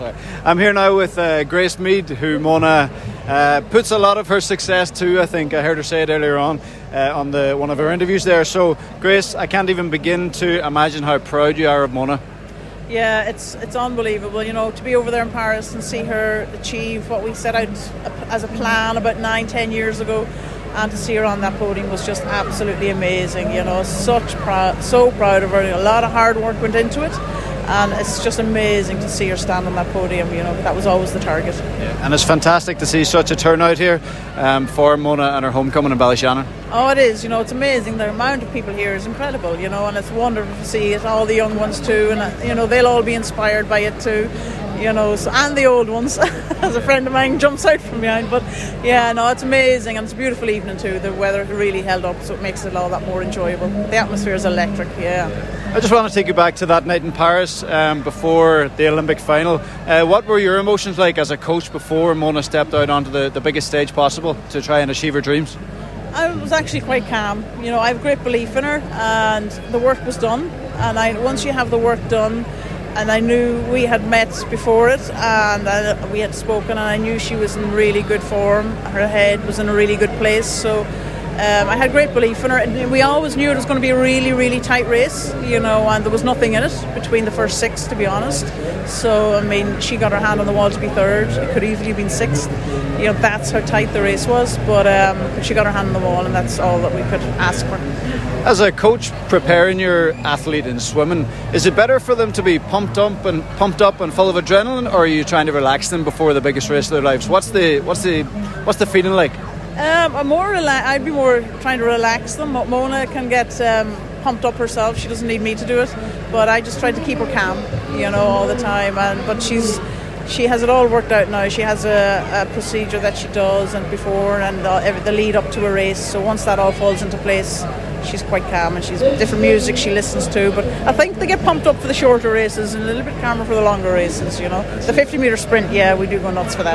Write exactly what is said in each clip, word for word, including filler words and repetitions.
I'm here now with uh, Grace Mead, who Mona uh, puts a lot of her success to. I think I heard her say it earlier on uh, on the one of her interviews there. So, Grace, I can't even begin to imagine how proud you are of Mona. Yeah, it's it's unbelievable, you know, to be over there in Paris and see her achieve what we set out as a plan about nine, ten years ago, and to see her on that podium was just absolutely amazing. You know, such proud, so proud of her. A lot of hard work went into it. And it's just amazing to see her stand on that podium. You know, that was always the target. Yeah. And it's fantastic to see such a turnout here um, for Mona and her homecoming in Ballyshannon. Oh, it is. You know, it's amazing. The amount of people here is incredible, you know, and it's wonderful to see it. All the young ones too, and, you know, they'll all be inspired by it too. You know, so, and the old ones, as a friend of mine jumps out from behind. But yeah, no, it's amazing, and it's a beautiful evening too. The weather really held up, so it makes it all that more enjoyable. The atmosphere is electric, yeah. I just want to take you back to that night in Paris um, before the Olympic final. Uh, what were your emotions like as a coach before Mona stepped out onto the, the biggest stage possible to try and achieve her dreams? I was actually quite calm. You know, I have great belief in her, and the work was done. And I, once you have the work done, and I knew we had met before it, and I, we had spoken, and I knew she was in really good form. Her head was in a really good place, so um, I had great belief in her. And we always knew it was going to be a really, really tight race, you know, and there was nothing in it between the first six, to be honest. So, I mean, she got her hand on the wall to be third. It could easily have been sixth. You know, that's how tight the race was, but, um, but she got her hand on the wall, and that's all that we could ask for. As a coach preparing your athlete in swimming, is it better for them to be pumped up and pumped up and full of adrenaline, or are you trying to relax them before the biggest race of their lives? What's the what's the what's the feeling like? Um, I'm more rela- I'd be more trying to relax them. Mona can get um, pumped up herself. She doesn't need me to do it, but I just try to keep her calm, you know, all the time. And but she's she has it all worked out now. She has a, a procedure that she does, and before and uh, every, the lead up to a race. So once that all falls into place, she's quite calm, and she's different music she listens to. But I think they get pumped up for the shorter races and a little bit calmer for the longer races, you know. The fifty metre sprint, yeah, we do go nuts for that.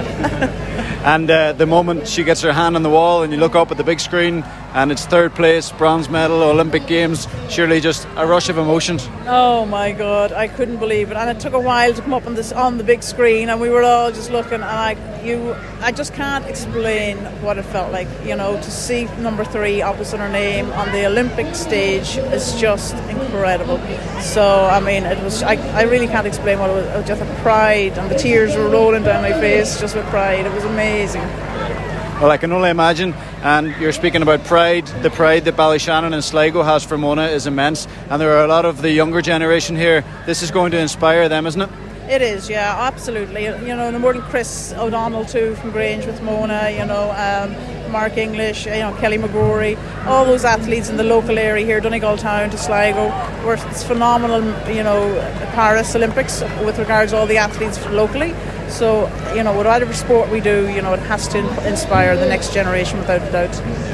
And uh, the moment she gets her hand on the wall and you look up at the big screen and it's third place, bronze medal, Olympic Games, surely just a rush of emotions. Oh my God, I couldn't believe it. And it took a while to come up on this on the big screen, and we were all just looking, and I you I just can't explain what it felt like, you know, to see number three opposite her name on the Olympic stage is just incredible. So I mean, it was I, I really can't explain what it was. It was just a pride, and the tears were rolling down my face just with pride. It was amazing. Well, I can only imagine. And you're speaking about pride. The pride that Ballyshannon and Sligo has for Mona is immense, and there are a lot of the younger generation here. This is going to inspire them, isn't it? It is, yeah, absolutely. You know, no more than Chris O'Donnell too from Grange with Mona, you know, um, Mark English, you know, Kelly McGrory, all those athletes in the local area here, Donegal Town to Sligo, where it's phenomenal, you know, Paris Olympics with regards to all the athletes locally. So, you know, whatever sport we do, you know, it has to inspire the next generation without a doubt.